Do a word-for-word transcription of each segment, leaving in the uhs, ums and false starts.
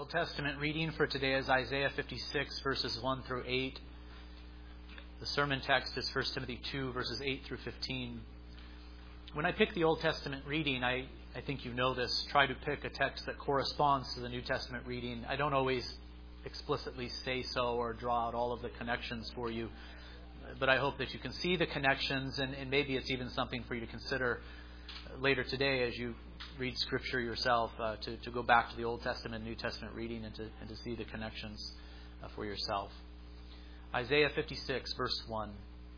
Old Testament reading for today is Isaiah fifty-six, verses one through eight. The sermon text is First Timothy two, verses eight through fifteen. When I pick the Old Testament reading, I, I think you know this, try to pick a text that corresponds to the New Testament reading. I don't always explicitly say so or draw out all of the connections for you, but I hope that you can see the connections, and, and maybe it's even something for you to consider later today as you read Scripture yourself, uh, to, to go back to the Old Testament and New Testament reading and to, and to see the connections uh, for yourself. Isaiah fifty-six, verse one.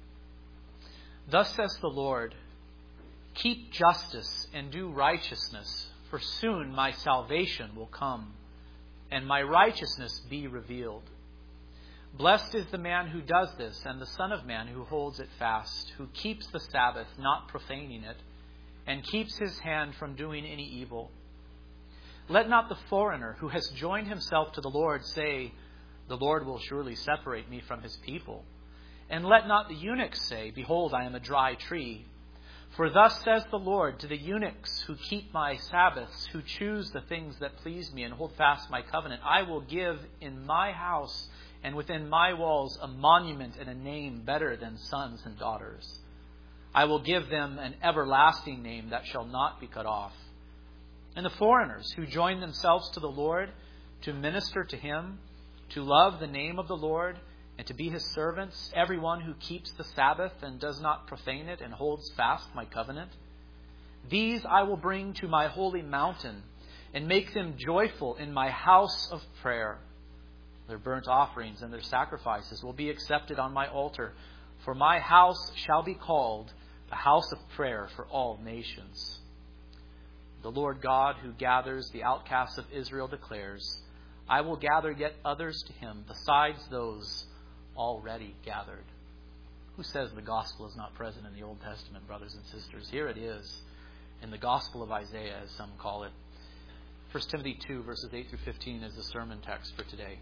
Thus says the Lord, keep justice and do righteousness, for soon my salvation will come, and my righteousness be revealed. Blessed is the man who does this, and the Son of Man who holds it fast, who keeps the Sabbath, not profaning it, and keeps his hand from doing any evil. Let not the foreigner who has joined himself to the Lord say, the Lord will surely separate me from his people. And let not the eunuch say, behold, I am a dry tree. For thus says the Lord to the eunuchs who keep my Sabbaths, who choose the things that please me and hold fast my covenant, I will give in my house and within my walls a monument and a name better than sons and daughters. I will give them an everlasting name that shall not be cut off. And the foreigners who join themselves to the Lord to minister to him, to love the name of the Lord, and to be his servants, everyone who keeps the Sabbath and does not profane it and holds fast my covenant, these I will bring to my holy mountain and make them joyful in my house of prayer. Their burnt offerings and their sacrifices will be accepted on my altar, for my house shall be called a house of prayer for all nations. The Lord God who gathers the outcasts of Israel declares, I will gather yet others to him besides those already gathered. Who says the gospel is not present in the Old Testament, brothers and sisters? Here it is in the Gospel of Isaiah, as some call it. First Timothy two, verses eight through fifteen is the sermon text for today.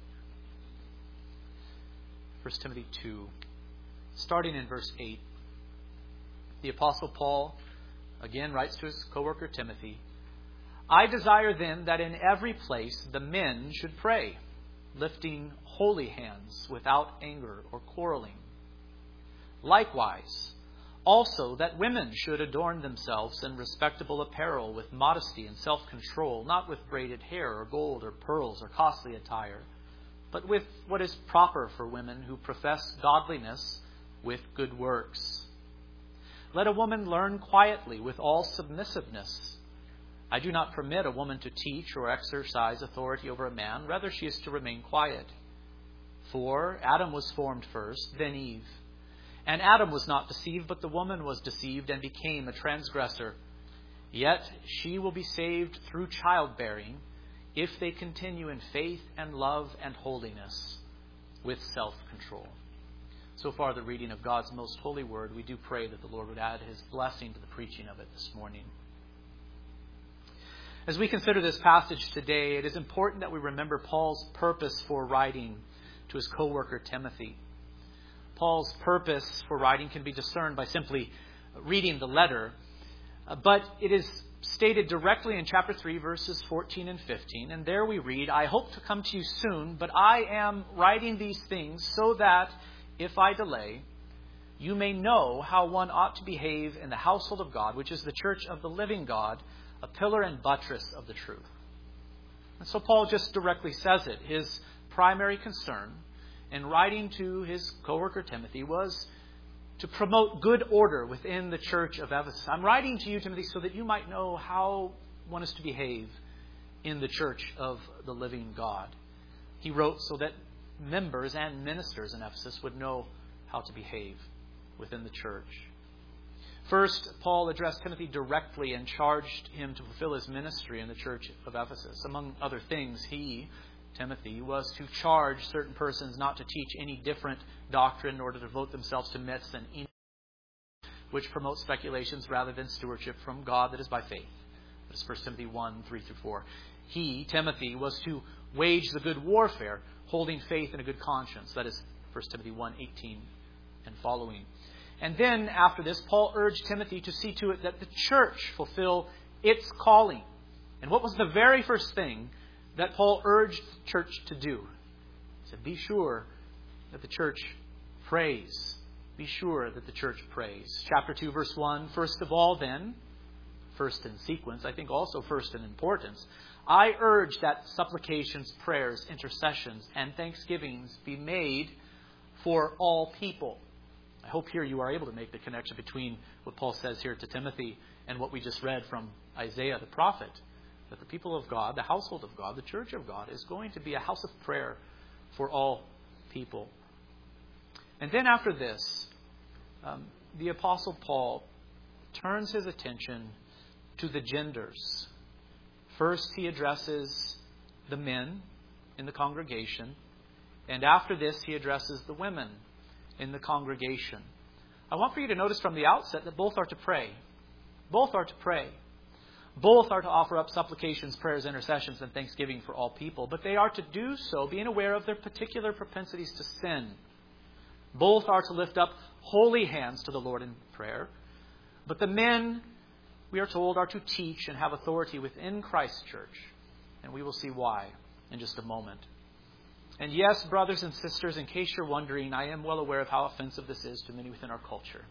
First Timothy two, starting in verse eight. The Apostle Paul again writes to his co-worker Timothy, I desire then that in every place the men should pray, lifting holy hands without anger or quarreling. Likewise, also that women should adorn themselves in respectable apparel with modesty and self-control, not with braided hair or gold or pearls or costly attire, but with what is proper for women who profess godliness with good works. Let a woman learn quietly with all submissiveness. I do not permit a woman to teach or exercise authority over a man. Rather, she is to remain quiet. For Adam was formed first, then Eve. And Adam was not deceived, but the woman was deceived and became a transgressor. Yet she will be saved through childbearing if they continue in faith and love and holiness with self-control. So far, the reading of God's most holy word. We do pray that the Lord would add his blessing to the preaching of it this morning. As we consider this passage today, it is important that we remember Paul's purpose for writing to his co-worker Timothy. Paul's purpose for writing can be discerned by simply reading the letter, but it is stated directly in chapter three, verses fourteen and fifteen. And there we read, I hope to come to you soon, but I am writing these things so that if I delay, you may know how one ought to behave in the household of God, which is the church of the living God, a pillar and buttress of the truth. And so Paul just directly says it. His primary concern in writing to his co-worker Timothy was to promote good order within the church of Ephesus. I'm writing to you, Timothy, so that you might know how one is to behave in the church of the living God. He wrote so that members and ministers in Ephesus would know how to behave within the church. First, Paul addressed Timothy directly and charged him to fulfill his ministry in the church of Ephesus. Among other things, he, Timothy, was to charge certain persons not to teach any different doctrine or to devote themselves to myths and which promote speculations rather than stewardship from God that is by faith. That is First Timothy one, three through four. He, Timothy, was to wage the good warfare, holding faith and a good conscience. That is First Timothy one, eighteen and following. And then after this, Paul urged Timothy to see to it that the church fulfill its calling. And what was the very first thing that Paul urged the church to do. He said, be sure that the church prays. Be sure that the church prays. Chapter two, verse one, first of all then, first in sequence, I think also first in importance, I urge that supplications, prayers, intercessions, and thanksgivings be made for all people. I hope here you are able to make the connection between what Paul says here to Timothy and what we just read from Isaiah the prophet, that the people of God, the household of God, the church of God, is going to be a house of prayer for all people. And then after this, um, the Apostle Paul turns his attention to the genders. First, he addresses the men in the congregation, and after this, he addresses the women in the congregation. I want for you to notice from the outset that both are to pray. Both are to pray. Both are to offer up supplications, prayers, intercessions, and thanksgiving for all people. But they are to do so being aware of their particular propensities to sin. Both are to lift up holy hands to the Lord in prayer. But the men, we are told, are to teach and have authority within Christ's church. And we will see why in just a moment. And yes, brothers and sisters, in case you're wondering, I am well aware of how offensive this is to many within our culture.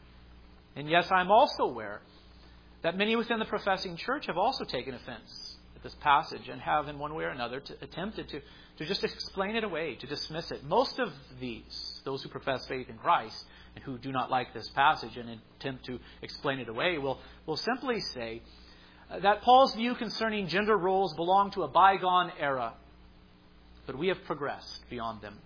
And yes, I'm also aware that many within the professing church have also taken offense at this passage and have in one way or another to, attempted to, to just explain it away, to dismiss it. Most of these, those who profess faith in Christ and who do not like this passage and attempt to explain it away, will, will simply say that Paul's view concerning gender roles belong to a bygone era, but we have progressed beyond them.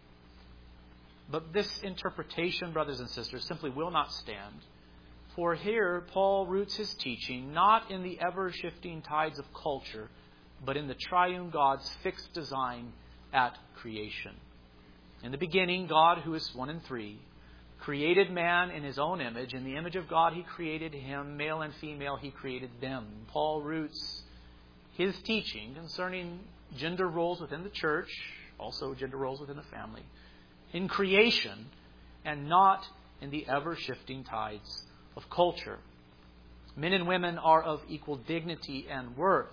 But this interpretation, brothers and sisters, simply will not stand. For here, Paul roots his teaching not in the ever-shifting tides of culture, but in the triune God's fixed design at creation. In the beginning, God, who is one and three, created man in his own image. In the image of God, he created him. Male and female, he created them. Paul roots his teaching concerning gender roles within the church, also gender roles within the family, in creation and not in the ever-shifting tides of culture. Men and women are of equal dignity and worth.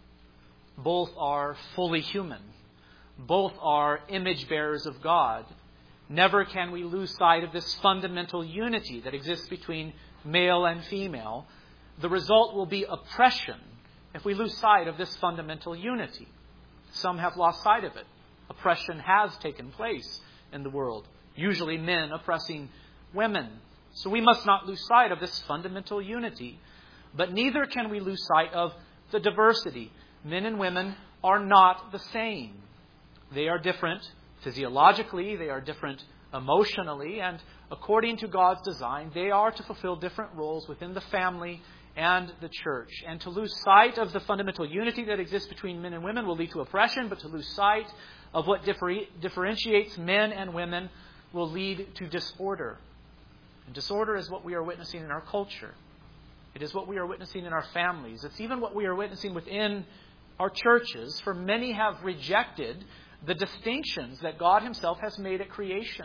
Both are fully human. Both are image bearers of God. Never can we lose sight of this fundamental unity that exists between male and female. The result will be oppression if we lose sight of this fundamental unity. Some have lost sight of it. Oppression has taken place in the world, usually men oppressing women. So we must not lose sight of this fundamental unity. But neither can we lose sight of the diversity. Men and women are not the same. They are different physiologically, they are different emotionally, and according to God's design, they are to fulfill different roles within the family and the church. And to lose sight of the fundamental unity that exists between men and women will lead to oppression, but to lose sight of what differ- differentiates men and women will lead to disorder. And disorder is what we are witnessing in our culture. It is what we are witnessing in our families. It's even what we are witnessing within our churches, for many have rejected the distinctions that God Himself has made at creation.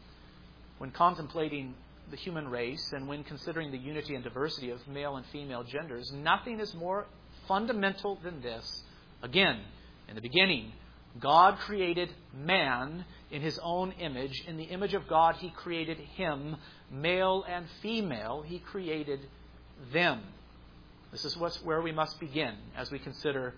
When contemplating the human race and when considering the unity and diversity of male and female genders, nothing is more fundamental than this. Again, in the beginning, God created man in His own image. In the image of God, He created him. Male and female, He created them. This is what's where we must begin as we consider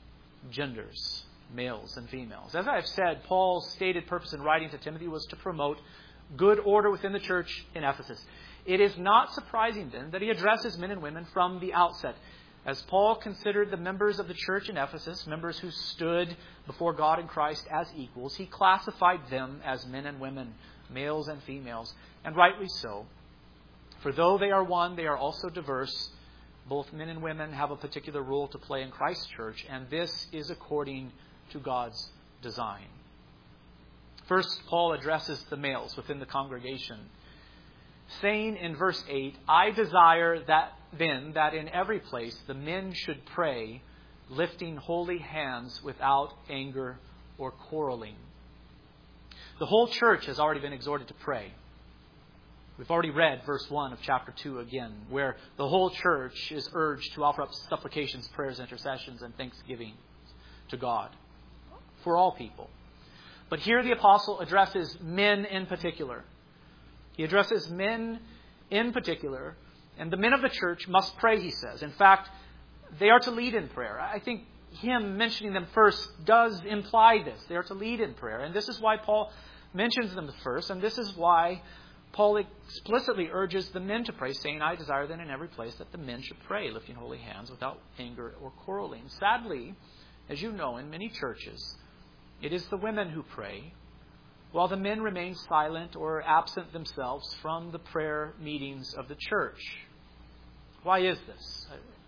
genders, males and females. As I've said, Paul's stated purpose in writing to Timothy was to promote good order within the church in Ephesus. It is not surprising then that he addresses men and women from the outset. As Paul considered the members of the church in Ephesus, members who stood before God and Christ as equals, he classified them as men and women, males and females, and rightly so. For though they are one, they are also diverse. Both men and women have a particular role to play in Christ's church, and this is according to God's design. First, Paul addresses the males within the congregation, saying in verse eight, I desire that then that in every place the men should pray, lifting holy hands without anger or quarreling. The whole church has already been exhorted to pray. We've already read verse one of chapter two again, where the whole church is urged to offer up supplications, prayers, intercessions, and thanksgiving to God. for all people. But here the apostle addresses men in particular. He addresses men in particular, and the men of the church must pray, he says. In fact, they are to lead in prayer. I think him mentioning them first does imply this. They are to lead in prayer. And this is why Paul mentions them first, and this is why Paul explicitly urges the men to pray, saying, I desire then in every place that the men should pray, lifting holy hands without anger or quarreling. Sadly, as you know, in many churches, it is the women who pray, while the men remain silent or absent themselves from the prayer meetings of the church. Why is this?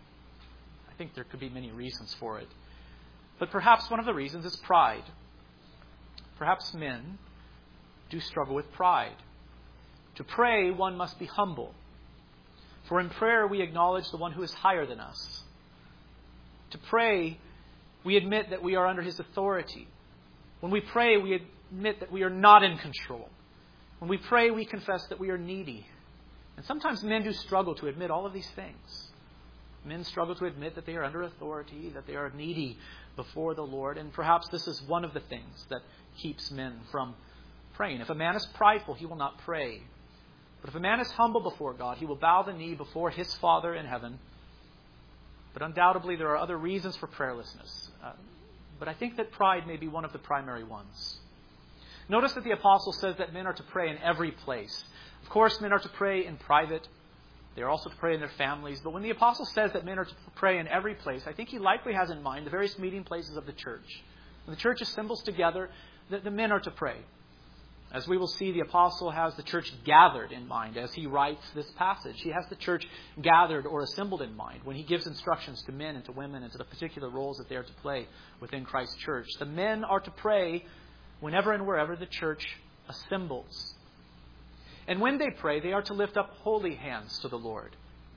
I think there could be many reasons for it. But perhaps one of the reasons is pride. Perhaps men do struggle with pride. To pray, one must be humble. For in prayer, we acknowledge the one who is higher than us. To pray, we admit that we are under his authority. When we pray, we admit that we are not in control. When we pray, we confess that we are needy. And sometimes men do struggle to admit all of these things. Men struggle to admit that they are under authority, that they are needy before the Lord. And perhaps this is one of the things that keeps men from praying. If a man is prideful, he will not pray. But if a man is humble before God, he will bow the knee before his Father in heaven. But undoubtedly, there are other reasons for prayerlessness. Uh, but I think that pride may be one of the primary ones. Notice that the apostle says that men are to pray in every place. Of course, men are to pray in private. They are also to pray in their families. But when the apostle says that men are to pray in every place, I think he likely has in mind the various meeting places of the church. When the church assembles together, the, the men are to pray. As we will see, the apostle has the church gathered in mind as he writes this passage. He has the church gathered or assembled in mind when he gives instructions to men and to women and to the particular roles that they are to play within Christ's church. The men are to pray whenever and wherever the church assembles. And when they pray, they are to lift up holy hands to the Lord.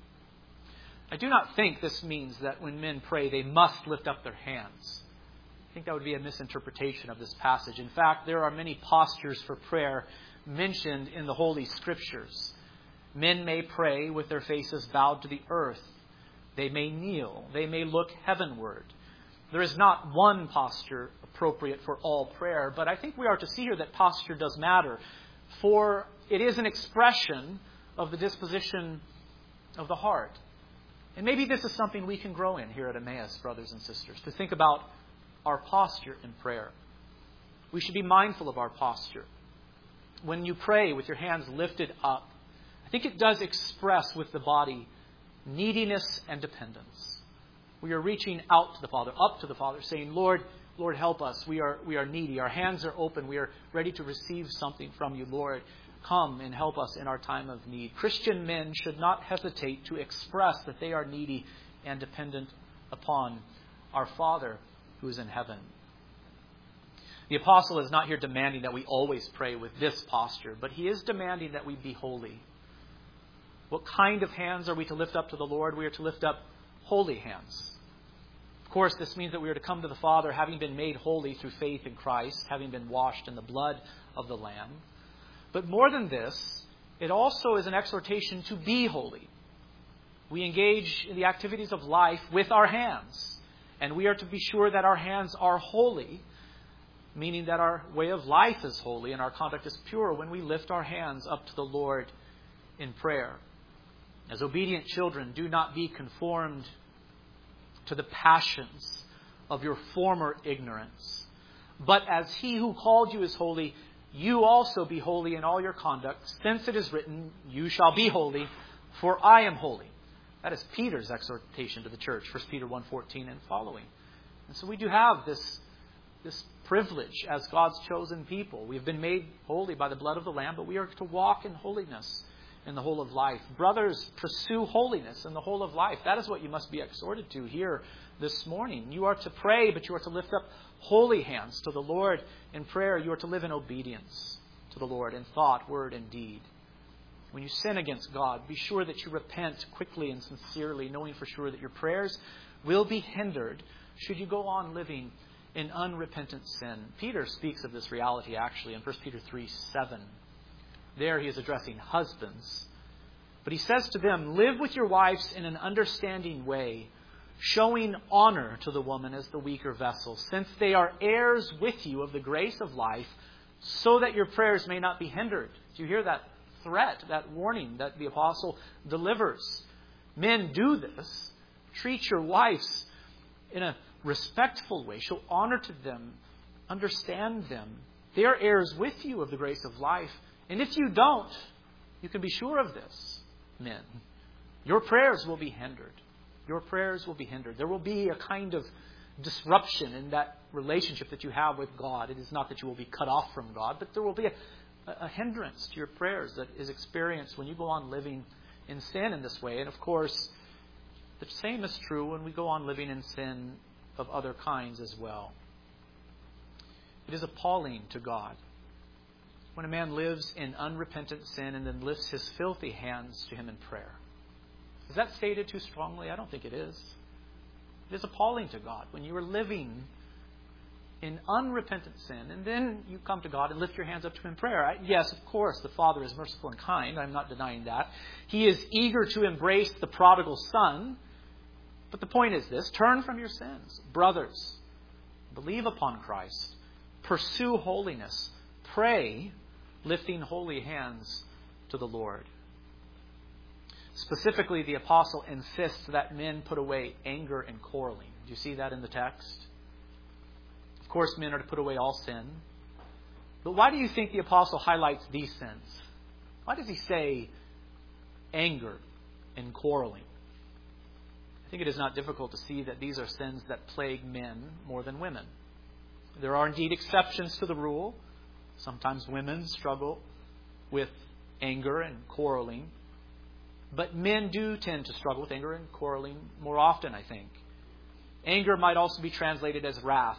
I do not think this means that when men pray, they must lift up their hands. I think that would be a misinterpretation of this passage. In fact, there are many postures for prayer mentioned in the Holy Scriptures. Men may pray with their faces bowed to the earth. They may kneel. They may look heavenward. There is not one posture appropriate for all prayer, but I think we are to see here that posture does matter, for it is an expression of the disposition of the heart. And maybe this is something we can grow in here at Emmaus, brothers and sisters, to think about our posture in prayer. We should be mindful of our posture. When you pray with your hands lifted up, I think it does express with the body neediness and dependence. We are reaching out to the Father, up to the Father, saying, Lord, Lord, help us. We are, we are needy. Our hands are open. We are ready to receive something from you, Lord. Come and help us in our time of need. Christian men should not hesitate to express that they are needy and dependent upon our Father who is in heaven. The apostle is not here demanding that we always pray with this posture, but he is demanding that we be holy. What kind of hands are we to lift up to the Lord? We are to lift up holy hands. Of course, this means that we are to come to the Father having been made holy through faith in Christ, having been washed in the blood of the Lamb. But more than this, it also is an exhortation to be holy. We engage in the activities of life with our hands. And we are to be sure that our hands are holy, meaning that our way of life is holy and our conduct is pure when we lift our hands up to the Lord in prayer. As obedient children, do not be conformed to the passions of your former ignorance. But as he who called you is holy, you also be holy in all your conduct, since it is written, you shall be holy, for I am holy. That is Peter's exhortation to the church, First Peter one fourteen and following. And so we do have this, this privilege as God's chosen people. We have been made holy by the blood of the Lamb, but we are to walk in holiness in the whole of life. Brothers, pursue holiness in the whole of life. That is what you must be exhorted to here this morning. You are to pray, but you are to lift up holy hands to the Lord in prayer. You are to live in obedience to the Lord in thought, word, and deed. When you sin against God, be sure that you repent quickly and sincerely, knowing for sure that your prayers will be hindered should you go on living in unrepentant sin. Peter speaks of this reality actually in First Peter three seven. There he is addressing husbands. But he says to them, live with your wives in an understanding way, showing honor to the woman as the weaker vessel, since they are heirs with you of the grace of life, so that your prayers may not be hindered. Do you hear that threat, that warning that the apostle delivers? Men, do this. Treat your wives in a respectful way. Show honor to them. Understand them. They are heirs with you of the grace of life. And if you don't, you can be sure of this, men. Your prayers will be hindered. Your prayers will be hindered. There will be a kind of disruption in that relationship that you have with God. It is not that you will be cut off from God, but there will be a, a hindrance to your prayers that is experienced when you go on living in sin in this way. And of course, the same is true when we go on living in sin of other kinds as well. It is appalling to God when a man lives in unrepentant sin and then lifts his filthy hands to Him in prayer. Is that stated too strongly? I don't think it is. It is appalling to God when you are living in unrepentant sin and then you come to God and lift your hands up to Him in prayer. I, yes, of course, the Father is merciful and kind. I'm not denying that. He is eager to embrace the prodigal son. But the point is this: turn from your sins. Brothers, believe upon Christ. Pursue holiness. Pray, lifting holy hands to the Lord. Specifically, the apostle insists that men put away anger and quarreling. Do you see that in the text? Of course, men are to put away all sin. But why do you think the apostle highlights these sins? Why does he say anger and quarreling? I think it is not difficult to see that these are sins that plague men more than women. There are indeed exceptions to the rule. Sometimes women struggle with anger and quarreling. But men do tend to struggle with anger and quarreling more often, I think. Anger might also be translated as wrath.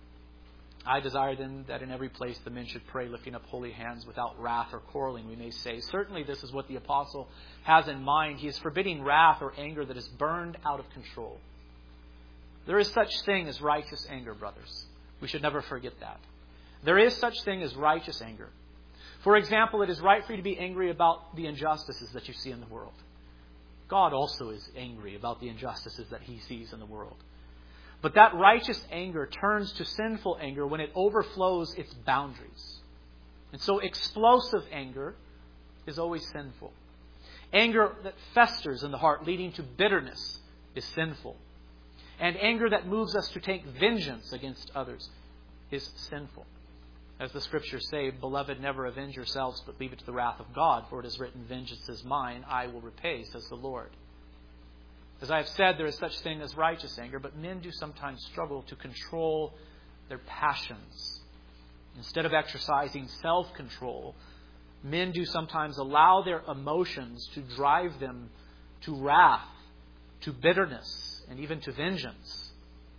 I desire then that in every place the men should pray, lifting up holy hands without wrath or quarreling, we may say. Certainly this is what the apostle has in mind. He is forbidding wrath or anger that is burned out of control. There is such thing as righteous anger, brothers. We should never forget that. There is such thing as righteous anger. For example, it is right for you to be angry about the injustices that you see in the world. God also is angry about the injustices that He sees in the world. But that righteous anger turns to sinful anger when it overflows its boundaries. And so explosive anger is always sinful. Anger that festers in the heart, leading to bitterness, is sinful. And anger that moves us to take vengeance against others is sinful. As the Scriptures say, "Beloved, never avenge yourselves, but leave it to the wrath of God, for it is written, 'Vengeance is mine, I will repay,' says the Lord." As I have said, there is such thing as righteous anger, but men do sometimes struggle to control their passions. Instead of exercising self-control, men do sometimes allow their emotions to drive them to wrath, to bitterness, and even to vengeance.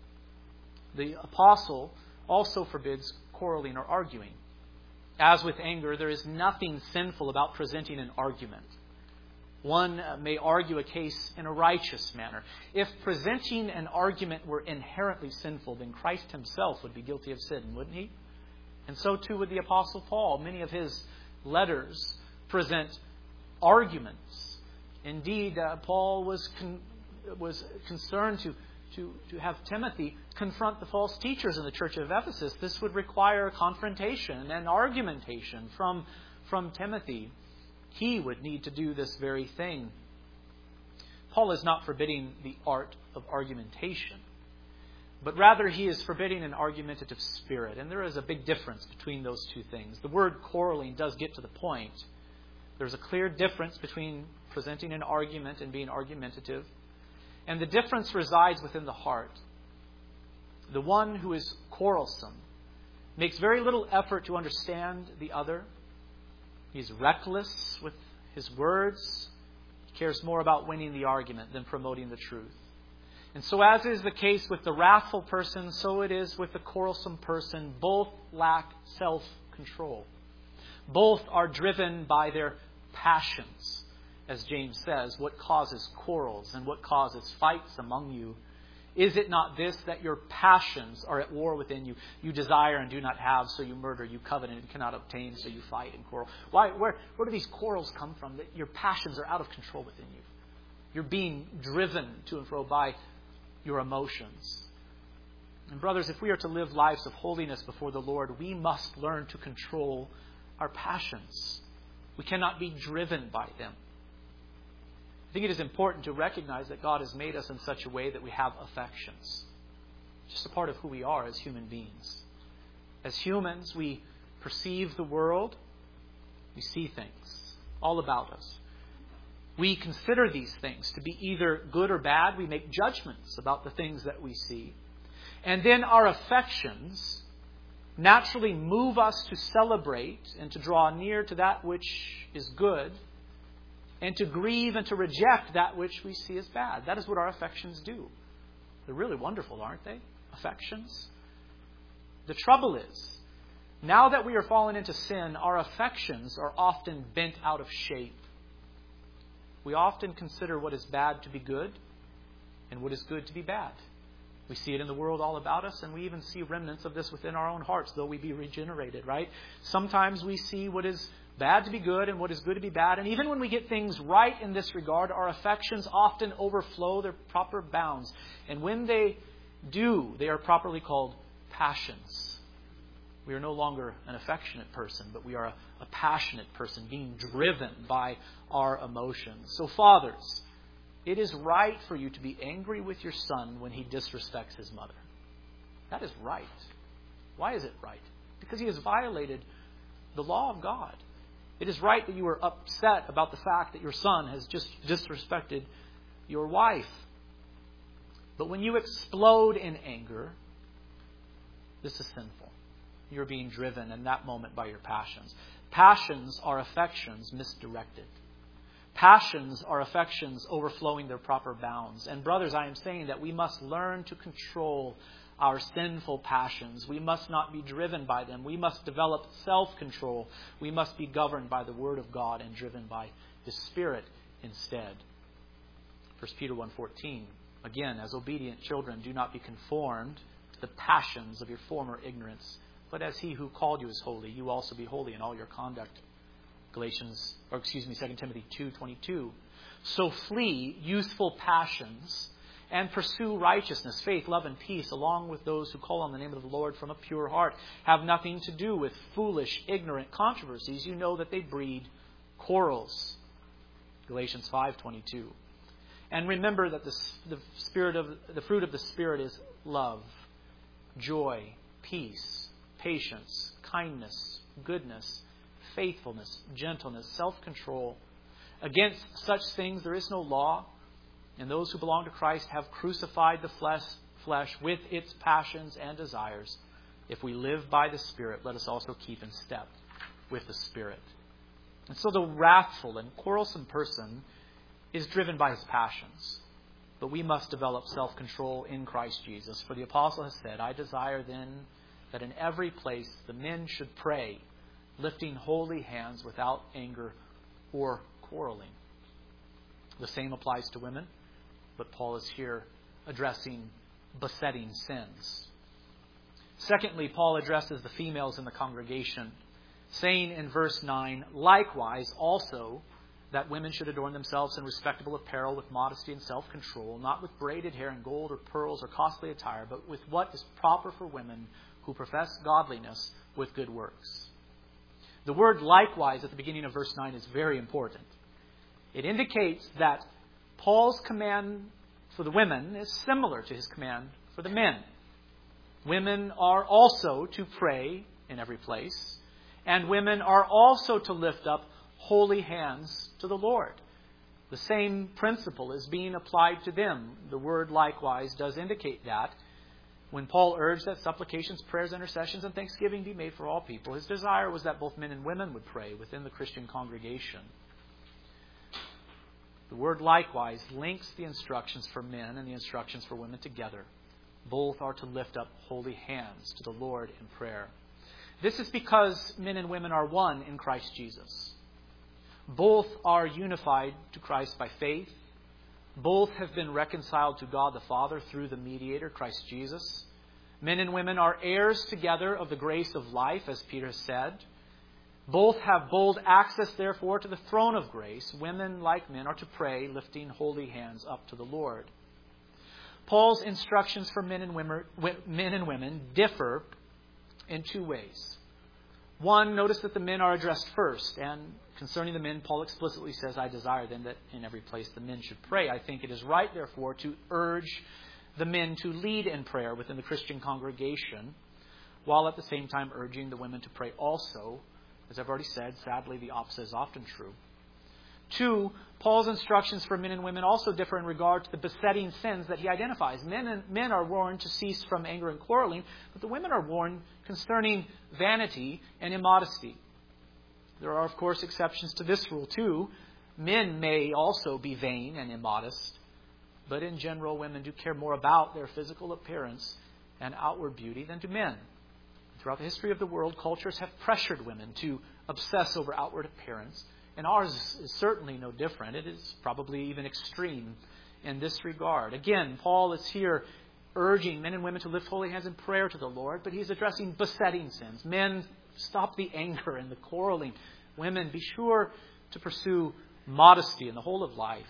The apostle also forbids quarreling or arguing. As with anger, there is nothing sinful about presenting an argument. One may argue a case in a righteous manner. If presenting an argument were inherently sinful, then Christ Himself would be guilty of sin, wouldn't He? And so too would the Apostle Paul. Many of his letters present arguments. Indeed, uh, Paul was con- was concerned to, to, to have Timothy confront the false teachers in the church of Ephesus. This would require confrontation and argumentation from, from Timothy. He would need to do this very thing. Paul is not forbidding the art of argumentation, but rather he is forbidding an argumentative spirit. And there is a big difference between those two things. The word quarreling does get to the point. There's a clear difference between presenting an argument and being argumentative. And the difference resides within the heart. The one who is quarrelsome makes very little effort to understand the other. He's reckless with his words. He cares more about winning the argument than promoting the truth. And so as is the case with the wrathful person, so it is with the quarrelsome person. Both lack self-control. Both are driven by their passions. As James says, what causes quarrels and what causes fights among you? Is it not this, that your passions are at war within you? You desire and do not have, so you murder. You covet and cannot obtain, so you fight and quarrel. Why? Where, where do these quarrels come from? That your passions are out of control within you. You're being driven to and fro by your emotions. And brothers, if we are to live lives of holiness before the Lord, we must learn to control our passions. We cannot be driven by them. I think it is important to recognize that God has made us in such a way that we have affections. It's just a part of who we are as human beings. As humans, we perceive the world. We see things all about us. We consider these things to be either good or bad. We make judgments about the things that we see. And then our affections naturally move us to celebrate and to draw near to that which is good, and to grieve and to reject that which we see as bad. That is what our affections do. They're really wonderful, aren't they? Affections. The trouble is, now that we are fallen into sin, our affections are often bent out of shape. We often consider what is bad to be good and what is good to be bad. We see it in the world all about us, and we even see remnants of this within our own hearts, though we be regenerated, right? Sometimes we see what is bad to be good and what is good to be bad. And even when we get things right in this regard, our affections often overflow their proper bounds. And when they do, they are properly called passions. We are no longer an affectionate person, but we are a, a passionate person being driven by our emotions. So fathers, it is right for you to be angry with your son when he disrespects his mother. That is right. Why is it right? Because he has violated the law of God. It is right that you are upset about the fact that your son has just disrespected your wife. But when you explode in anger, this is sinful. You're being driven in that moment by your passions. Passions are affections misdirected. Passions are affections overflowing their proper bounds. And brothers, I am saying that we must learn to control our sinful passions. We must not be driven by them. We must develop self-control. We must be governed by the Word of God and driven by His Spirit instead. First Peter one fourteen. Again, as obedient children, do not be conformed to the passions of your former ignorance, but as He who called you is holy, you also be holy in all your conduct. Galatians, or excuse me, Second Timothy two twenty-two. So flee youthful passions and pursue righteousness, faith, love, and peace, along with those who call on the name of the Lord from a pure heart. Have nothing to do with foolish, ignorant controversies. You know that they breed quarrels. Galatians five twenty-two. And remember that the, the spirit of the fruit of the Spirit is love, joy, peace, patience, kindness, goodness, faithfulness, gentleness, self-control. Against such things there is no law. And those who belong to Christ have crucified the flesh, flesh with its passions and desires. If we live by the Spirit, let us also keep in step with the Spirit. And so the wrathful and quarrelsome person is driven by his passions. But we must develop self-control in Christ Jesus. For the apostle has said, I desire then that in every place the men should pray, lifting holy hands without anger or quarreling. The same applies to women. But Paul is here addressing besetting sins. Secondly, Paul addresses the females in the congregation, saying in verse nine, likewise also that women should adorn themselves in respectable apparel with modesty and self-control, not with braided hair and gold or pearls or costly attire, but with what is proper for women who profess godliness with good works. The word likewise at the beginning of verse nine is very important. It indicates that Paul's command for the women is similar to his command for the men. Women are also to pray in every place, and women are also to lift up holy hands to the Lord. The same principle is being applied to them. The word likewise does indicate that. When Paul urged that supplications, prayers, intercessions, and thanksgiving be made for all people, his desire was that both men and women would pray within the Christian congregation. The word likewise links the instructions for men and the instructions for women together. Both are to lift up holy hands to the Lord in prayer. This is because men and women are one in Christ Jesus. Both are unified to Christ by faith. Both have been reconciled to God the Father through the mediator, Christ Jesus. Men and women are heirs together of the grace of life, as Peter said. Both have bold access, therefore, to the throne of grace. Women, like men, are to pray, lifting holy hands up to the Lord. Paul's instructions for men and women, men and women differ in two ways. One, notice that the men are addressed first. And concerning the men, Paul explicitly says, I desire then that in every place the men should pray. I think it is right, therefore, to urge the men to lead in prayer within the Christian congregation, while at the same time urging the women to pray also. As I've already said, sadly, the opposite is often true. Two, Paul's instructions for men and women also differ in regard to the besetting sins that he identifies. Men and men are warned to cease from anger and quarreling, but the women are warned concerning vanity and immodesty. There are, of course, exceptions to this rule, too. Men may also be vain and immodest, but in general, women do care more about their physical appearance and outward beauty than do men. Throughout the history of the world, cultures have pressured women to obsess over outward appearance. And ours is certainly no different. It is probably even extreme in this regard. Again, Paul is here urging men and women to lift holy hands in prayer to the Lord, but he's addressing besetting sins. Men, stop the anger and the quarreling. Women, be sure to pursue modesty in the whole of life.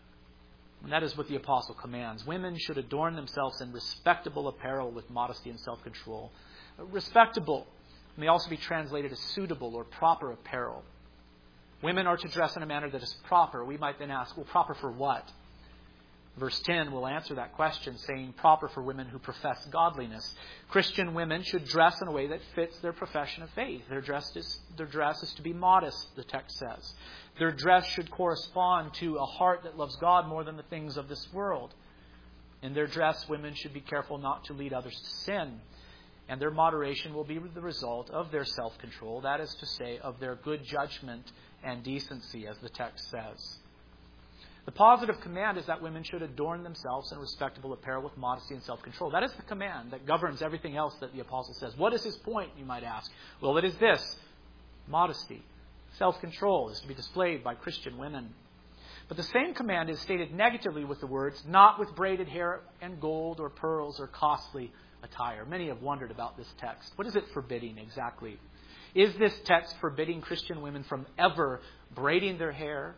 And that is what the apostle commands. Women should adorn themselves in respectable apparel with modesty and self-control. Respectable may also be translated as suitable or proper apparel. Women are to dress in a manner that is proper. We might then ask, well, proper for what? Verse ten will answer that question, saying proper for women who profess godliness. Christian women should dress in a way that fits their profession of faith. Their dress is, their dress is to be modest, the text says. Their dress should correspond to a heart that loves God more than the things of this world. In their dress, women should be careful not to lead others to sin. And their moderation will be the result of their self-control, that is to say, of their good judgment and decency, as the text says. The positive command is that women should adorn themselves in respectable apparel with modesty and self-control. That is the command that governs everything else that the apostle says. What is his point, you might ask? Well, it is this. Modesty. Self-control is to be displayed by Christian women. But the same command is stated negatively with the words, not with braided hair and gold or pearls or costly attire. Many have wondered about this text. What is it forbidding exactly? Is this text forbidding Christian women from ever braiding their hair,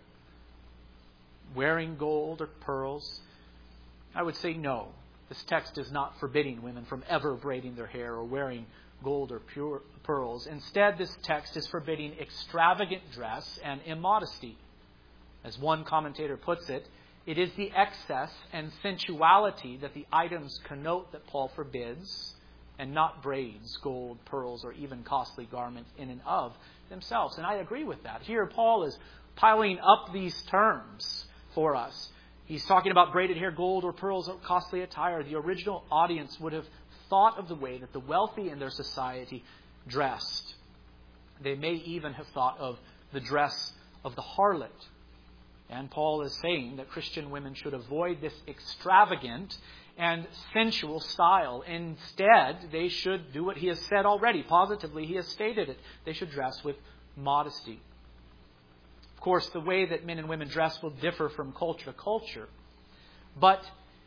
wearing gold or pearls? I would say no. This text is not forbidding women from ever braiding their hair or wearing gold or pure pearls. Instead, this text is forbidding extravagant dress and immodesty. As one commentator puts it, it is the excess and sensuality that the items connote that Paul forbids, and not braids, gold, pearls, or even costly garments in and of themselves. And I agree with that. Here, Paul is piling up these terms for us. He's talking about braided hair, gold, or pearls, or costly attire. The original audience would have thought of the way that the wealthy in their society dressed. They may even have thought of the dress of the harlot. And Paul is saying that Christian women should avoid this extravagant and sensual style. Instead, they should do what he has said already. Positively, he has stated it. They should dress with modesty. Of course, the way that men and women dress will differ from culture to culture. But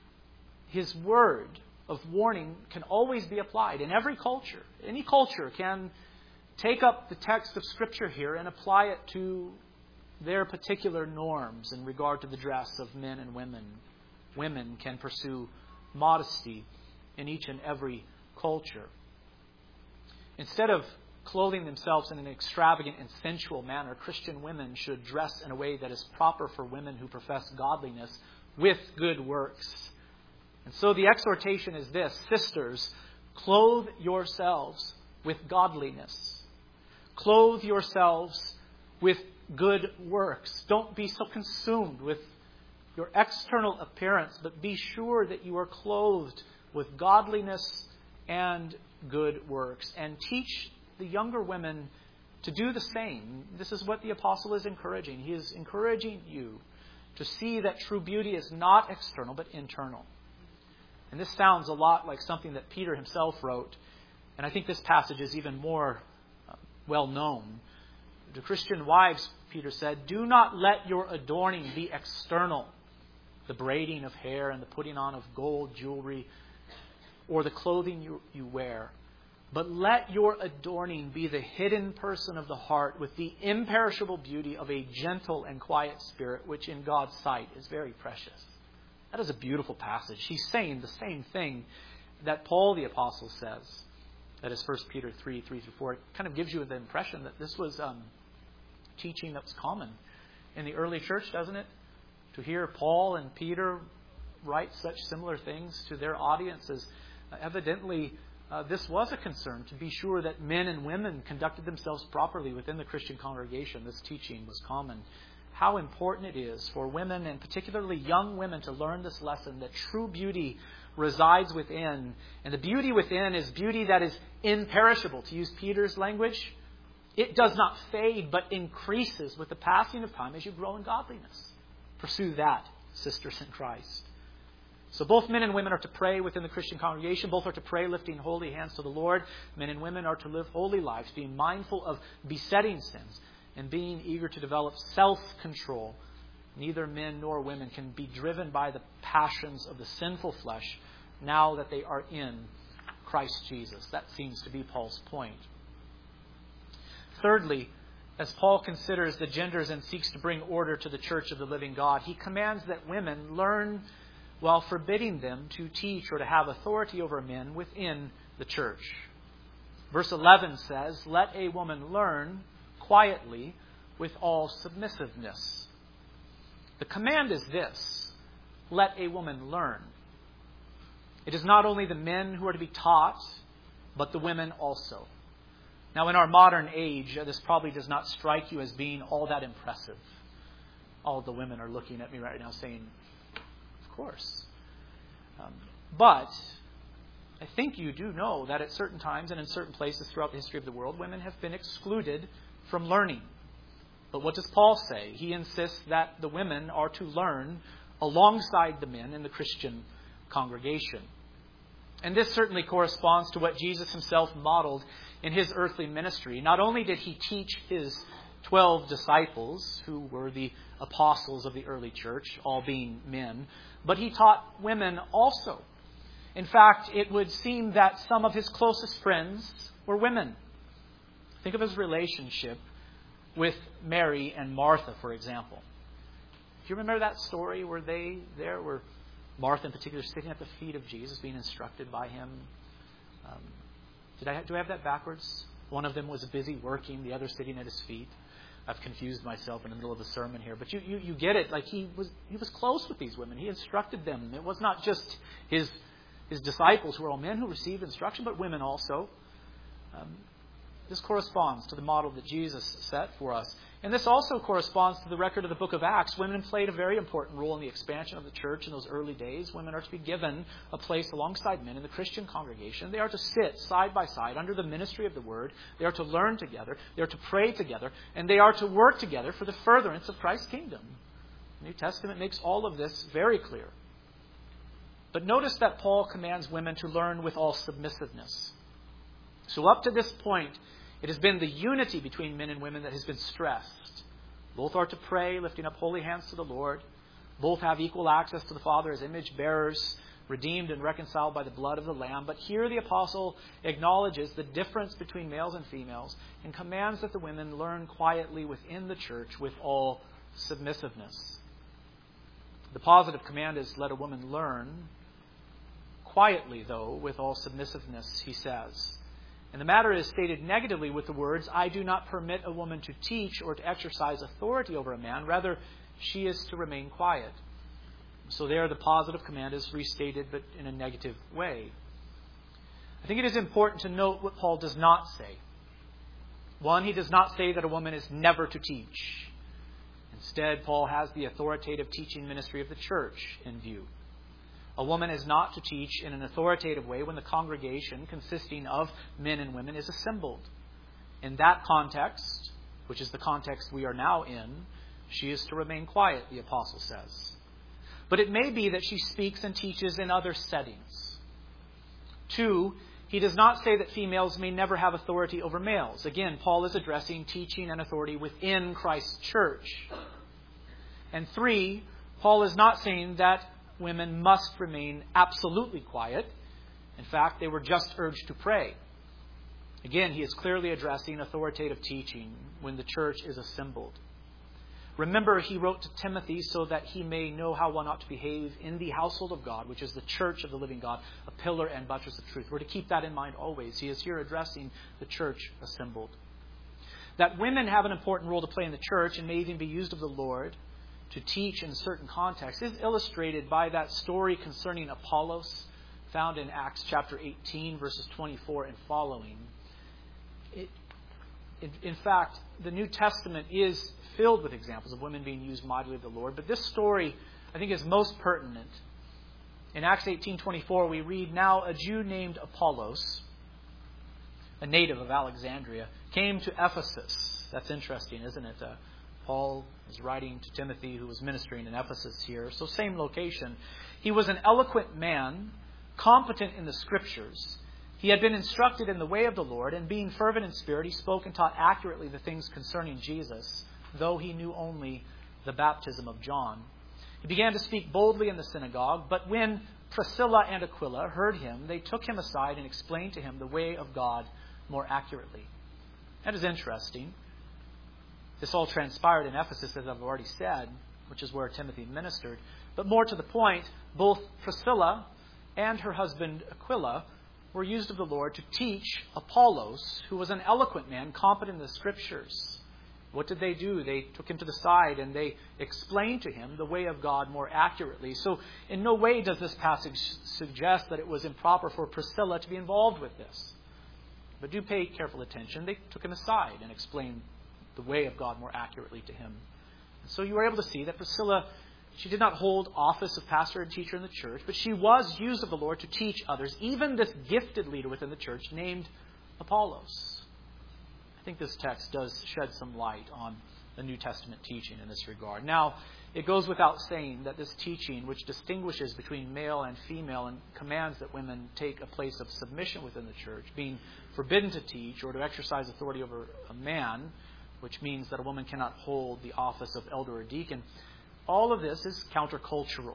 his word of warning can always be applied in every culture. Any culture can take up the text of Scripture here and apply it to their particular norms in regard to the dress of men and women. Women can pursue modesty in each and every culture. Instead of clothing themselves in an extravagant and sensual manner, Christian women should dress in a way that is proper for women who profess godliness with good works. And so the exhortation is this: sisters, clothe yourselves with godliness. Clothe yourselves with good works. Don't be so consumed with your external appearance, but be sure that you are clothed with godliness and good works. And teach the younger women to do the same. This is what the apostle is encouraging. He is encouraging you to see that true beauty is not external, but internal. And this sounds a lot like something that Peter himself wrote. And I think this passage is even more uh, well known. To Christian wives, Peter said, do not let your adorning be external, the braiding of hair and the putting on of gold jewelry, or the clothing you, you wear. But let your adorning be the hidden person of the heart with the imperishable beauty of a gentle and quiet spirit, which in God's sight is very precious. That is a beautiful passage. He's saying the same thing that Paul the Apostle says. That is First Peter three, three through four. It kind of gives you the impression that this was um, teaching that was common in the early church, doesn't it? To hear Paul and Peter write such similar things to their audiences. Uh, evidently, uh, this was a concern to be sure that men and women conducted themselves properly within the Christian congregation. This teaching was common. How important it is for women, and particularly young women, to learn this lesson that true beauty resides within. And the beauty within is beauty that is imperishable, to use Peter's language. It does not fade, but increases with the passing of time as you grow in godliness. Pursue that, sisters in Christ. So both men and women are to pray within the Christian congregation. Both are to pray lifting holy hands to the Lord. Men and women are to live holy lives, being mindful of besetting sins and being eager to develop self-control. Neither men nor women can be driven by the passions of the sinful flesh now that they are in Christ Jesus. That seems to be Paul's point. Thirdly, as Paul considers the genders and seeks to bring order to the church of the living God, he commands that women learn while forbidding them to teach or to have authority over men within the church. Verse eleven says, "Let a woman learn quietly with all submissiveness." The command is this: let a woman learn. It is not only the men who are to be taught, but the women also. Now, in our modern age, this probably does not strike you as being all that impressive. All of the women are looking at me right now saying, of course. Um, but I think you do know that at certain times and in certain places throughout the history of the world, women have been excluded from learning. But what does Paul say? He insists that the women are to learn alongside the men in the Christian congregation. And this certainly corresponds to what Jesus himself modeled in his earthly ministry. Not only did he teach his twelve disciples, who were the apostles of the early church, all being men, but he taught women also. In fact, it would seem that some of his closest friends were women. Think of his relationship with Mary and Martha, for example. Do you remember that story where they there were Martha in particular sitting at the feet of Jesus, being instructed by him? Um, did I do I have that backwards? One of them was busy working, the other sitting at his feet. I've confused myself in the middle of the sermon here, but you, you, you get it. Like he was he was close with these women. He instructed them. It was not just his his disciples who were all men who received instruction, but women also. Um, This corresponds to the model that Jesus set for us. And this also corresponds to the record of the book of Acts. Women played a very important role in the expansion of the church in those early days. Women are to be given a place alongside men in the Christian congregation. They are to sit side by side under the ministry of the word. They are to learn together. They are to pray together. And they are to work together for the furtherance of Christ's kingdom. The New Testament makes all of this very clear. But notice that Paul commands women to learn with all submissiveness. So up to this point, it has been the unity between men and women that has been stressed. Both are to pray, lifting up holy hands to the Lord. Both have equal access to the Father as image bearers, redeemed and reconciled by the blood of the Lamb. But here the apostle acknowledges the difference between males and females and commands that the women learn quietly within the church with all submissiveness. The positive command is, let a woman learn quietly, though, with all submissiveness, he says. And the matter is stated negatively with the words, I do not permit a woman to teach or to exercise authority over a man. Rather, she is to remain quiet. So there the positive command is restated, but in a negative way. I think it is important to note what Paul does not say. One, he does not say that a woman is never to teach. Instead, Paul has the authoritative teaching ministry of the church in view. A woman is not to teach in an authoritative way when the congregation, consisting of men and women, is assembled. In that context, which is the context we are now in, she is to remain quiet, the apostle says. But it may be that she speaks and teaches in other settings. Two, he does not say that females may never have authority over males. Again, Paul is addressing teaching and authority within Christ's church. And three, Paul is not saying that women must remain absolutely quiet. In fact, they were just urged to pray. Again, he is clearly addressing authoritative teaching when the church is assembled. Remember, he wrote to Timothy so that he may know how one ought to behave in the household of God, which is the church of the living God, a pillar and buttress of truth. We're to keep that in mind always. He is here addressing the church assembled. That women have an important role to play in the church and may even be used of the Lord to teach in certain contexts is illustrated by that story concerning Apollos found in Acts chapter eighteen, verses twenty-four and following. It, in, in fact, the New Testament is filled with examples of women being used mightily of the Lord. But this story, I think, is most pertinent. In Acts eighteen twenty-four, we read, "Now a Jew named Apollos, a native of Alexandria, came to Ephesus." That's interesting, isn't it? Uh, Paul is writing to Timothy, who was ministering in Ephesus here. So same location. He was an eloquent man, competent in the Scriptures. He had been instructed in the way of the Lord, and being fervent in spirit, he spoke and taught accurately the things concerning Jesus, though he knew only the baptism of John. He began to speak boldly in the synagogue, but when Priscilla and Aquila heard him, they took him aside and explained to him the way of God more accurately. That is interesting. This all transpired in Ephesus, as I've already said, which is where Timothy ministered. But more to the point, both Priscilla and her husband Aquila were used of the Lord to teach Apollos, who was an eloquent man, competent in the Scriptures. What did they do? They took him to the side and they explained to him the way of God more accurately. So in no way does this passage suggest that it was improper for Priscilla to be involved with this. But do pay careful attention. They took him aside and explained the way of God more accurately to him. And so you were able to see that Priscilla, she did not hold office of pastor and teacher in the church, but she was used of the Lord to teach others, even this gifted leader within the church named Apollos. I think this text does shed some light on the New Testament teaching in this regard. Now, it goes without saying that this teaching, which distinguishes between male and female and commands that women take a place of submission within the church, being forbidden to teach or to exercise authority over a man, which means that a woman cannot hold the office of elder or deacon, all of this is countercultural.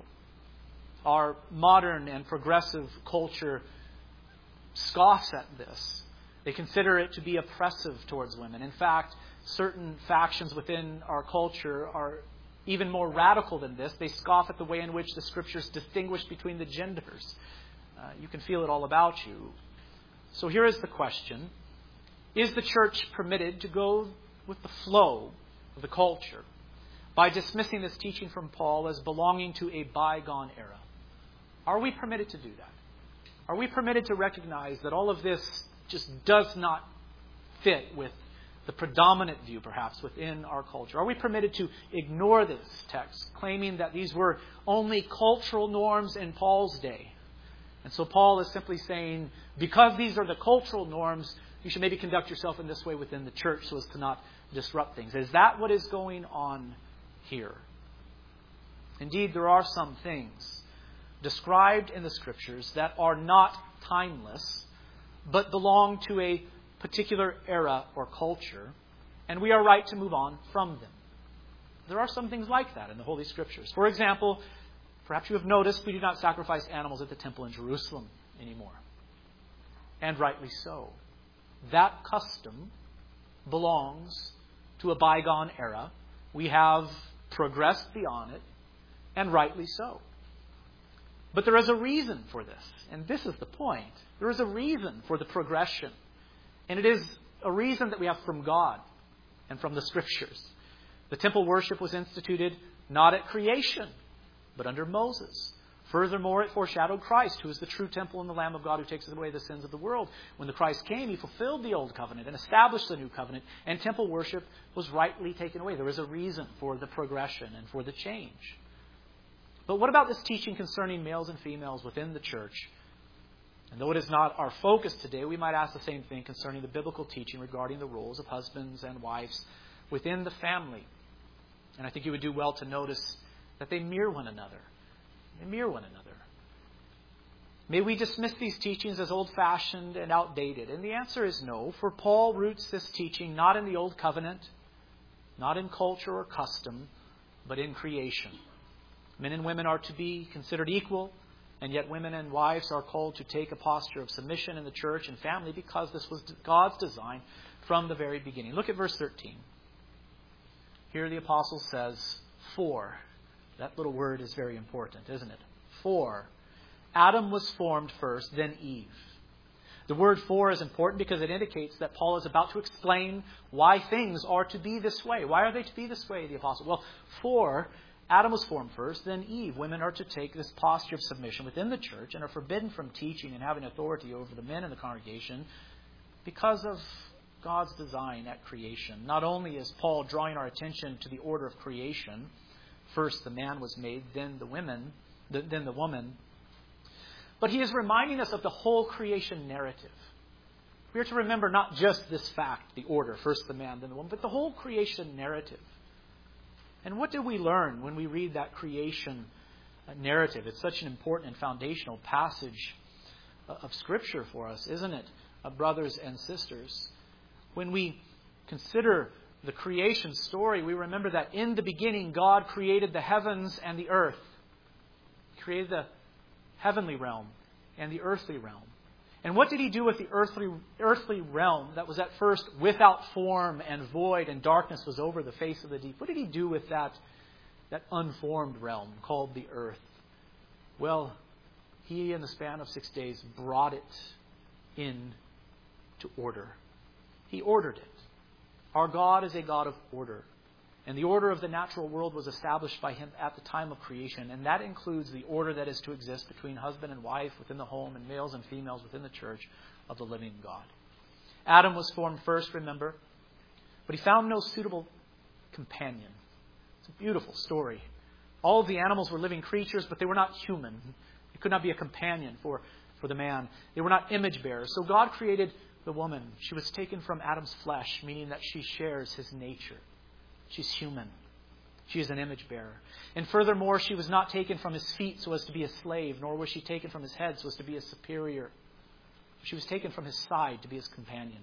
Our modern and progressive culture scoffs at this. They consider it to be oppressive towards women. In fact, certain factions within our culture are even more radical than this. They scoff at the way in which the Scriptures distinguish between the genders. Uh, you can feel it all about you. So here is the question. Is the church permitted to go with the flow of the culture by dismissing this teaching from Paul as belonging to a bygone era? Are we permitted to do that? Are we permitted to recognize that all of this just does not fit with the predominant view, perhaps, within our culture? Are we permitted to ignore this text, claiming that these were only cultural norms in Paul's day? And so Paul is simply saying, because these are the cultural norms, you should maybe conduct yourself in this way within the church so as to not disrupt things. Is that what is going on here? Indeed, there are some things described in the Scriptures that are not timeless, but belong to a particular era or culture, and we are right to move on from them. There are some things like that in the Holy Scriptures. For example, perhaps you have noticed we do not sacrifice animals at the temple in Jerusalem anymore. And rightly so. That custom belongs to a bygone era. We have progressed beyond it, and rightly so. But there is a reason for this, and this is the point. There is a reason for the progression, and it is a reason that we have from God and from the Scriptures. The temple worship was instituted not at creation, but under Moses. Furthermore, it foreshadowed Christ, who is the true temple and the Lamb of God who takes away the sins of the world. When the Christ came, He fulfilled the old covenant and established the new covenant, and temple worship was rightly taken away. There is a reason for the progression and for the change. But what about this teaching concerning males and females within the church? And though it is not our focus today, we might ask the same thing concerning the biblical teaching regarding the roles of husbands and wives within the family. And I think you would do well to notice that they mirror one another. They mirror one another. May we dismiss these teachings as old-fashioned and outdated? And the answer is no, for Paul roots this teaching not in the Old Covenant, not in culture or custom, but in creation. Men and women are to be considered equal, and yet women and wives are called to take a posture of submission in the church and family because this was God's design from the very beginning. Look at verse thirteen. Here the apostle says, for. That little word is very important, isn't it? For. Adam was formed first, then Eve. The word for is important because it indicates that Paul is about to explain why things are to be this way. Why are they to be this way, the apostle? Well, for Adam was formed first, then Eve. Women are to take this posture of submission within the church and are forbidden from teaching and having authority over the men in the congregation because of God's design at creation. Not only is Paul drawing our attention to the order of creation, first the man was made, then the women, then the woman, but he is reminding us of the whole creation narrative. We are to remember not just this fact, the order, first the man, then the woman, but the whole creation narrative. And what do we learn when we read that creation narrative? It's such an important and foundational passage of Scripture for us, isn't it, brothers and sisters? When we consider the creation story, we remember that in the beginning, God created the heavens and the earth. He created the heavenly realm and the earthly realm. And what did He do with the earthly, earthly realm that was at first without form and void and darkness was over the face of the deep? What did He do with that, that unformed realm called the earth? Well, He, in the span of six days, brought it in to order. He ordered it. Our God is a God of order. And the order of the natural world was established by Him at the time of creation. And that includes the order that is to exist between husband and wife within the home and males and females within the church of the living God. Adam was formed first, remember, but he found no suitable companion. It's a beautiful story. All of the animals were living creatures, but they were not human. They could not be a companion for, for the man. They were not image bearers. So God created the woman. She was taken from Adam's flesh, meaning that she shares his nature. She's human. She is an image bearer. And furthermore, she was not taken from his feet so as to be a slave, nor was she taken from his head so as to be a superior. She was taken from his side to be his companion.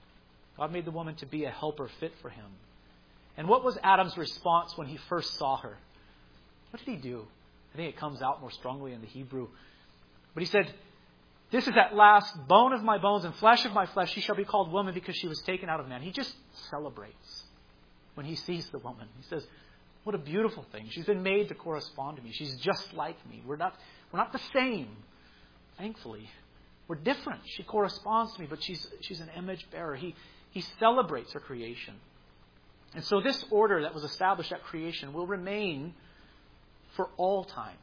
God made the woman to be a helper fit for him. And what was Adam's response when he first saw her? What did he do? I think it comes out more strongly in the Hebrew. But he said, "This is at last bone of my bones and flesh of my flesh. She shall be called woman because she was taken out of man." He just celebrates when he sees the woman. He says, what a beautiful thing. She's been made to correspond to me. She's just like me. We're not, we're not the same, thankfully. We're different. She corresponds to me, but she's, she's an image bearer. He, he celebrates her creation. And so this order that was established at creation will remain for all time.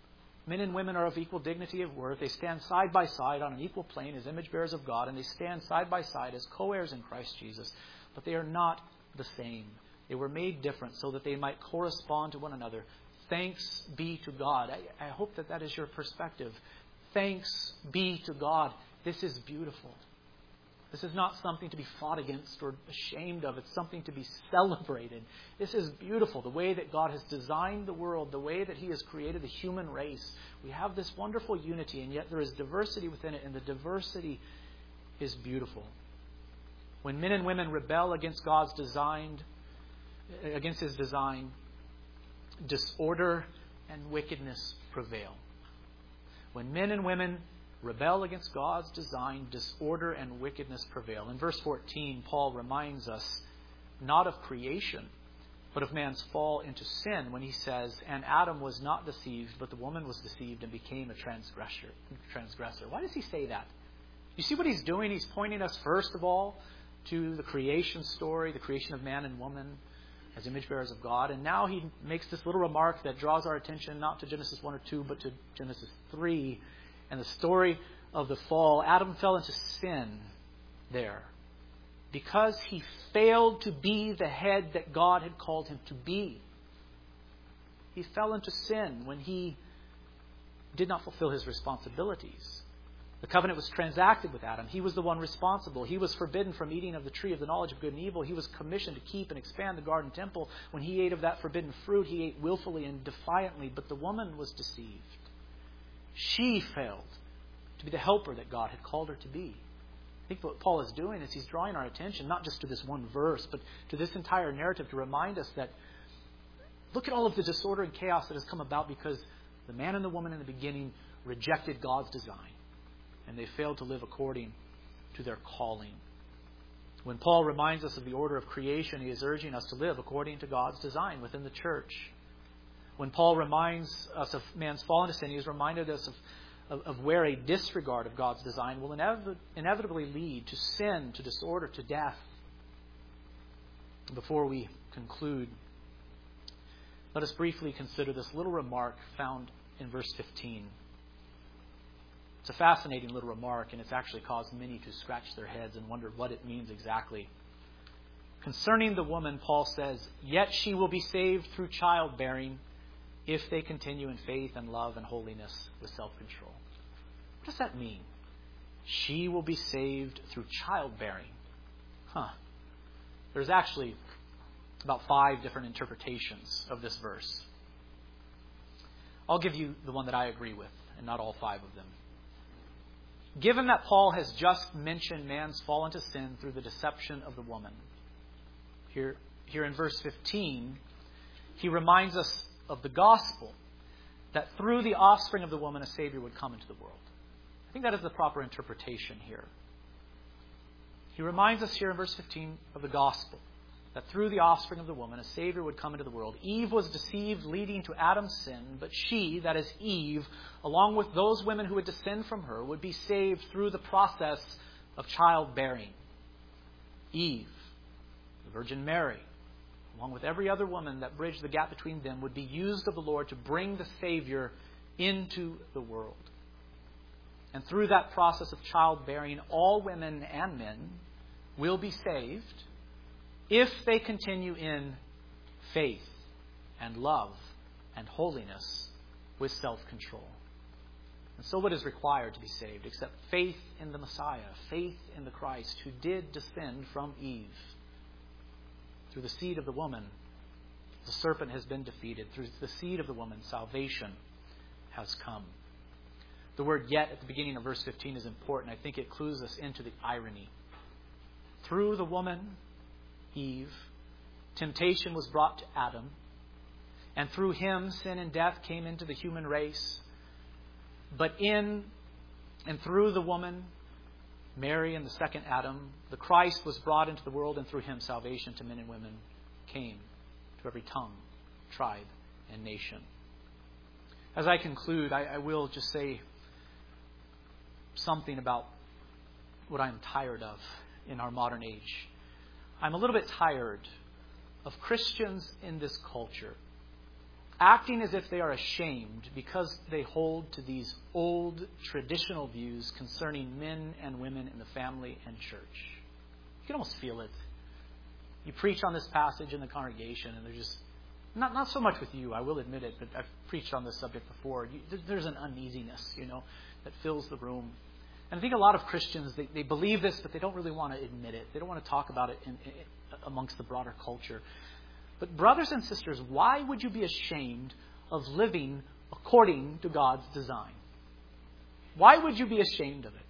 Men and women are of equal dignity of worth. They stand side by side on an equal plane as image bearers of God, and they stand side by side as co-heirs in Christ Jesus. But they are not the same. They were made different so that they might correspond to one another. Thanks be to God. I, I hope that that is your perspective. Thanks be to God. This is beautiful. This is not something to be fought against or ashamed of. It's something to be celebrated. This is beautiful. The way that God has designed the world, the way that He has created the human race. We have this wonderful unity, and yet there is diversity within it, and the diversity is beautiful. When men and women rebel against God's design, against His design, disorder and wickedness prevail. When men and women rebel against God's design, disorder and wickedness prevail. In verse fourteen, Paul reminds us not of creation, but of man's fall into sin when he says, "And Adam was not deceived, but the woman was deceived and became a transgressor." transgressor. Why does he say that? You see what he's doing? He's pointing us, first of all, to the creation story, the creation of man and woman as image bearers of God. And now he makes this little remark that draws our attention not to Genesis one or two, but to Genesis three. And the story of the fall. Adam fell into sin there because he failed to be the head that God had called him to be. He fell into sin when he did not fulfill his responsibilities. The covenant was transacted with Adam. He was the one responsible. He was forbidden from eating of the tree of the knowledge of good and evil. He was commissioned to keep and expand the garden temple. When he ate of that forbidden fruit, he ate willfully and defiantly. But the woman was deceived. She failed to be the helper that God had called her to be. I think what Paul is doing is he's drawing our attention not just to this one verse, but to this entire narrative to remind us that look at all of the disorder and chaos that has come about because the man and the woman in the beginning rejected God's design. And they failed to live according to their calling. When Paul reminds us of the order of creation, he is urging us to live according to God's design within the church. When Paul reminds us of man's fall into sin, he has reminded us of, of, of where a disregard of God's design will inev- inevitably lead to sin, to disorder, to death. Before we conclude, let us briefly consider this little remark found in verse fifteen. It's a fascinating little remark, and it's actually caused many to scratch their heads and wonder what it means exactly. Concerning the woman, Paul says, "Yet she will be saved through childbearing if they continue in faith and love and holiness with self-control." What does that mean? She will be saved through childbearing. Huh. There's actually about five different interpretations of this verse. I'll give you the one that I agree with, and not all five of them. Given that Paul has just mentioned man's fall into sin through the deception of the woman, here, here in verse fifteen, he reminds us of the gospel, that through the offspring of the woman a Savior would come into the world. I think that is the proper interpretation here. He reminds us here in verse fifteen of the gospel, that through the offspring of the woman a Savior would come into the world. Eve was deceived, leading to Adam's sin, but she, that is Eve, along with those women who would descend from her, would be saved through the process of childbearing. Eve, the Virgin Mary, along with every other woman that bridged the gap between them, would be used of the Lord to bring the Savior into the world. And through that process of childbearing, all women and men will be saved if they continue in faith and love and holiness with self-control. And so what is required to be saved except faith in the Messiah, faith in the Christ who did descend from Eve? Through the seed of the woman, the serpent has been defeated. Through the seed of the woman, salvation has come. The word "yet" at the beginning of verse fifteen is important. I think it clues us into the irony. Through the woman, Eve, temptation was brought to Adam, and through him sin and death came into the human race. But in and through the woman, Mary and the second Adam, the Christ was brought into the world, and through him salvation to men and women came to every tongue, tribe, and nation. As I conclude, I, I will just say something about what I'm tired of in our modern age. I'm a little bit tired of Christians in this culture acting as if they are ashamed because they hold to these old traditional views concerning men and women in the family and church. You can almost feel it. You preach on this passage in the congregation, and they're just, not, not so much with you, I will admit it, but I've preached on this subject before. You, there's an uneasiness, you know, that fills the room. And I think a lot of Christians, they, they believe this, but they don't really want to admit it. They don't want to talk about it in, in, amongst the broader culture. But brothers and sisters, why would you be ashamed of living according to God's design? Why would you be ashamed of it?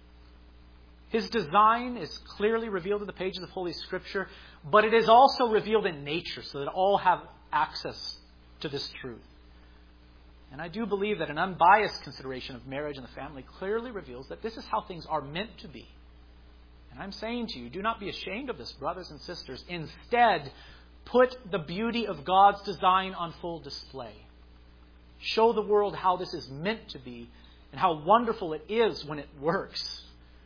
His design is clearly revealed in the pages of Holy Scripture, but it is also revealed in nature so that all have access to this truth. And I do believe that an unbiased consideration of marriage and the family clearly reveals that this is how things are meant to be. And I'm saying to you, do not be ashamed of this, brothers and sisters. Instead, put the beauty of God's design on full display. Show the world how this is meant to be and how wonderful it is when it works.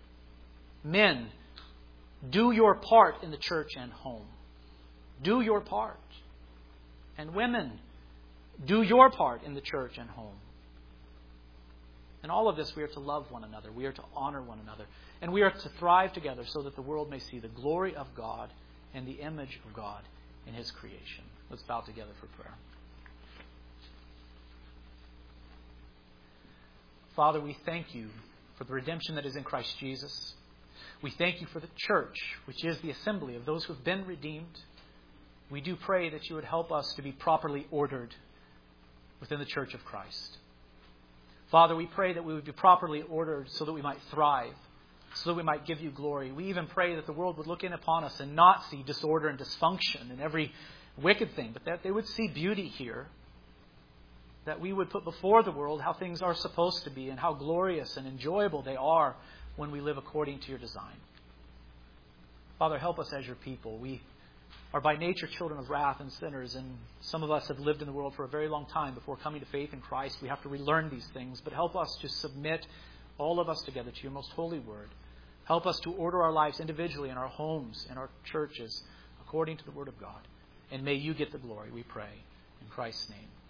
Men, do your part in the church and home. Do your part. And women, do your part in the church and home. In all of this, we are to love one another. We are to honor one another. And we are to thrive together so that the world may see the glory of God and the image of God in His creation. Let's bow together for prayer. Father, we thank you for the redemption that is in Christ Jesus. We thank you for the church, which is the assembly of those who have been redeemed. We do pray that you would help us to be properly ordered within the church of Christ. Father, we pray that we would be properly ordered so that we might thrive, so that we might give you glory. We even pray that the world would look in upon us and not see disorder and dysfunction and every wicked thing, but that they would see beauty here. That we would put before the world how things are supposed to be and how glorious and enjoyable they are when we live according to your design. Father, help us as your people. We are by nature children of wrath and sinners, and some of us have lived in the world for a very long time before coming to faith in Christ. We have to relearn these things, but help us to submit all of us together to your most holy word. Help us to order our lives individually in our homes and our churches according to the word of God. And may you get the glory, we pray. In Christ's name.